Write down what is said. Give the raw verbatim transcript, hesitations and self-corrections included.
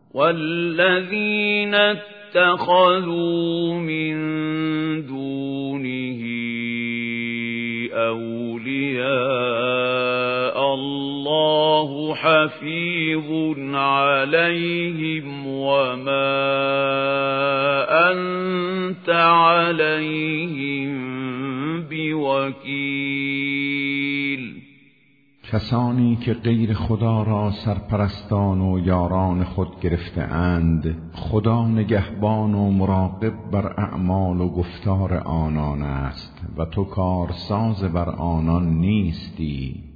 والذين اتخذوا من دونه أولياء الله حفيظ عليهم وما أنت عليهم بوکیل. کسانی که غیر خدا را سرپرستان و یاران خود گرفته اند، خدا نگهبان و مراقب بر اعمال و گفتار آنان است و تو کارساز بر آنان نیستی.